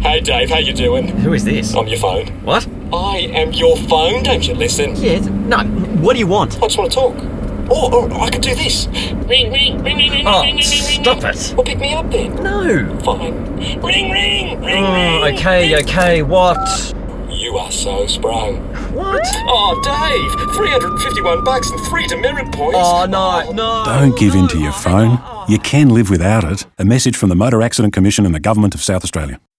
Hey Dave, how you doing? Who is this? I'm your phone. What? I am your phone, don't you listen? Yeah, no, what do you want? I just want to talk. Or I could do this. Ring, ring, ring, ring, ring, Oh, ring, ring, ring, stop ring. it. Well, pick me up then. No. Fine. Ring, ring, ring, Oh, ring. okay, what? You are so sprung. What? Oh, Dave, $351 and 3 demerit points. Oh, no. Don't give in to your phone. You can live without it. A message from the Motor Accident Commission and the Government of South Australia.